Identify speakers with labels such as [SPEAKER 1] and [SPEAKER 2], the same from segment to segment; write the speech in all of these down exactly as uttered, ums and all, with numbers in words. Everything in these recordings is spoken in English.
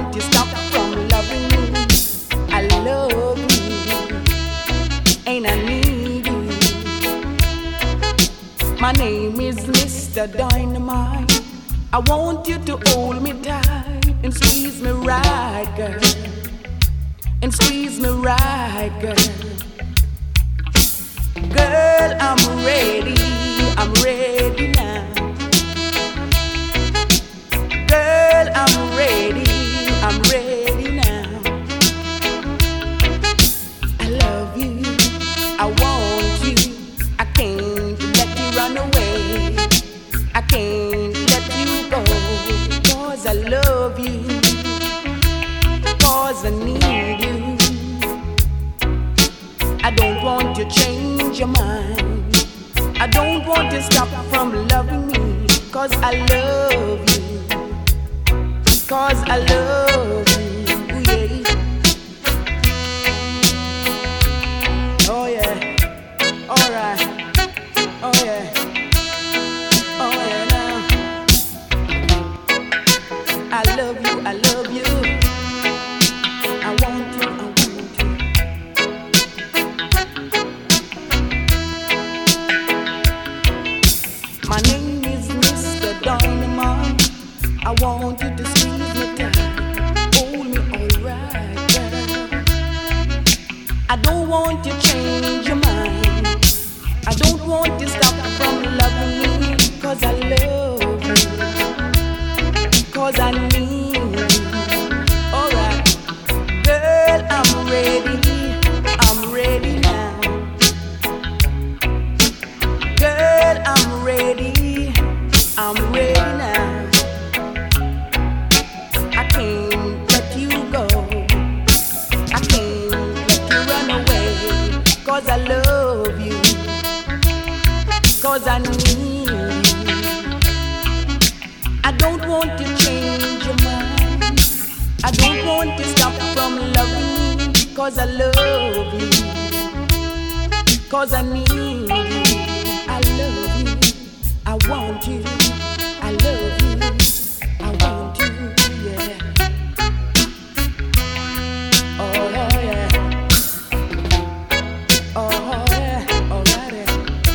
[SPEAKER 1] want to stop from loving you. I love you, and I need you. My name is Mister Dynamite. I want you to hold me tight and squeeze me right, girl. And squeeze me right, girl. Girl, I'm ready, I'm ready now. Girl, I'm ready, I'm ready now. I love you, I want you. I can't let you run away. I can't let you go. Cause I love you, cause I need you. I don't want to change your mind. I don't want to stop from loving me. Cause I love you. Cause I love you, yeah. Oh yeah, alright. Oh yeah, oh yeah now. I love you, I love you. I want you, I want you. My name is Mister Dynamite. I want you to squeeze me tight, hold me alright, girl. I don't want to change your mind. I don't want to stop from loving me. Cause I love you, cause I need you. Alright, girl, I'm ready, I'm ready now. Girl, I'm ready, I'm ready now. I can't let you go. I can't let you run away. Cause I love you, cause I need you. I don't want to change your mind. I don't want to stop from loving you. Cause I love you, cause I need you. I love you, I want you. I love you, I want you, yeah. Oh yeah, oh yeah, alright.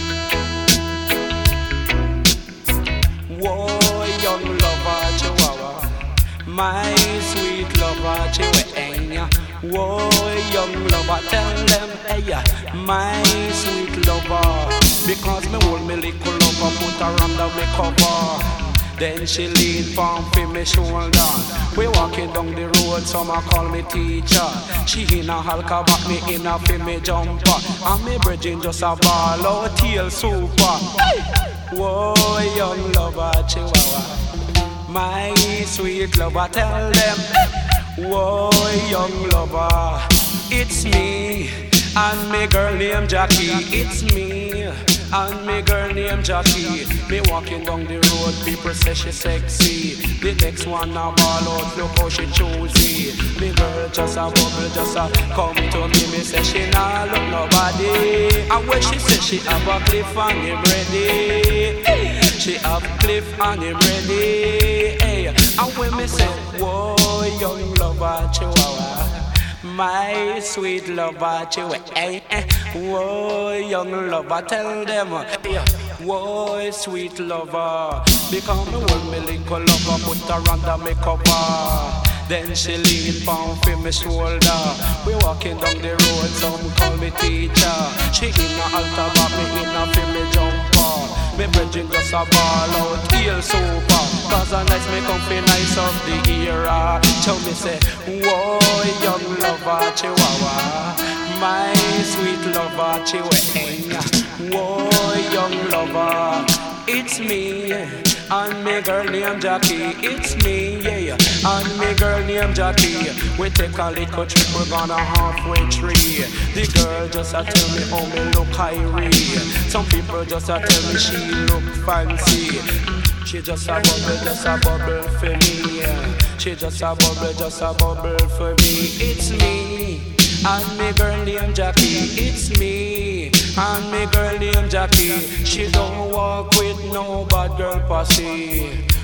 [SPEAKER 2] Whoa, young lover Chihuahua, my sweet lover Chihuahua. Whoa, young lover, tell them, hey, my sweet lover. Because me hold me little lover, put her under me cover. Then she lean from for me shoulder. We walking down the road, some a call me teacher. She in a halka back, me in a for me jumper. And me bridging just a ball out tail super. Whoa, young lover Chihuahua, my sweet lover, tell them. Whoa, young lover, it's me and me girl named Jackie. It's me and me girl named Jackie. Me walking down the road, people say she sexy. The next one a ball out, look how she choosy. Me girl just a bubble, just a come to me. Me say she nah look nobody. And when she say she have a cliff and him ready, she have cliff and him ready. Hey. And when me say, whoa, young lover Chihuahua, my sweet lover Chihuahua, hey, hey. Whoa, young lover, tell them, hey. Whoa, sweet lover, become me one me little lover, put her under me cover. Then she lean down for me shoulder. We walking down the road, some call me teacher. She in a altar back, me in a for me jumper. Me bridging just a ball out, heel super. Cause a nice me comfy nice of the era. Tell me say, whoa, young lover Chihuahua, my sweet lover Chihuahua. Whoa, young lover, it's me and me girl named Jackie. It's me, yeah, and me girl named Jackie. We take a little trip, we're gonna halfway tree. The girl just a tell me how me look high. Some people just a tell me she look fancy. She just a bubble, just a bubble for me. She just a bubble, just a bubble for me. It's me and me girl named Jackie. It's me and me girl named Jackie. She don't walk with no bad girl posse.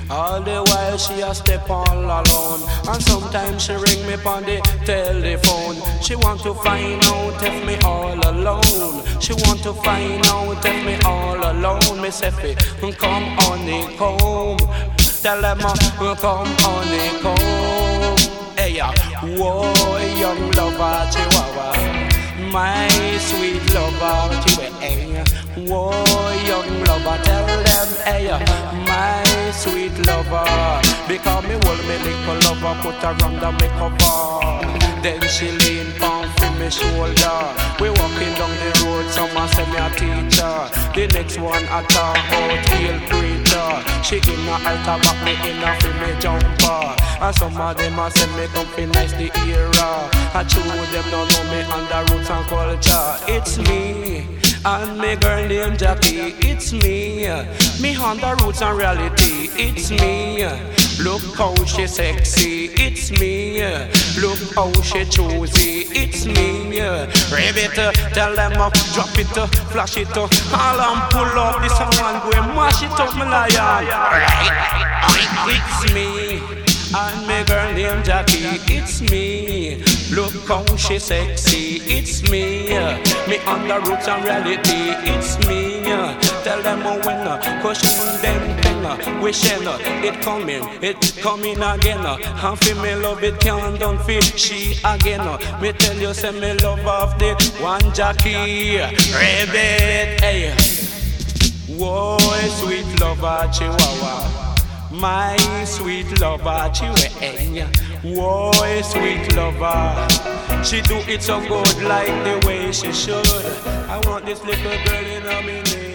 [SPEAKER 2] All the while she a step all alone, and sometimes she ring me on the telephone. She want to find out if me all alone. She want to find out if me all alone. Me say fi come honey come. Tell them uh, come honey come. Hey ya, whoa young lover Chihuahua. My sweet lover, Chihuahua. Whoa, young lover, tell them, hey, my sweet lover. Because me hold me little lover, put her under me cover. Then she lean on for me shoulder. We walking down the road, someone say me a teacher. The next one I talk about heel preacher. She in a altar, back me in a for me jumper. And some of them a say me come fi nice the era. I chew them don't know me under roots and culture. It's me and me girl named Jackie. It's me, me under roots and reality. It's me. Look how she sexy. It's me. Look how she choosy. It's me. Rave it, tell them up, drop it, flash it, all and pull up this one go and mash it up, my lion. It's me. And me girl named Jackie, it's me. Look how she sexy, it's me. Me on the roots and reality, it's me. Tell them a winner, cushion them penna. Wishing it coming, it coming again. And feel me love it can't done feel she again. Me tell you say me love of the one Jackie. Rabbit, hey. Whoa, sweet lover Chihuahua. My sweet lover, Chihuahua. Whoa, sweet lover. She do it so good like the way she should. I want this little girl in a minute.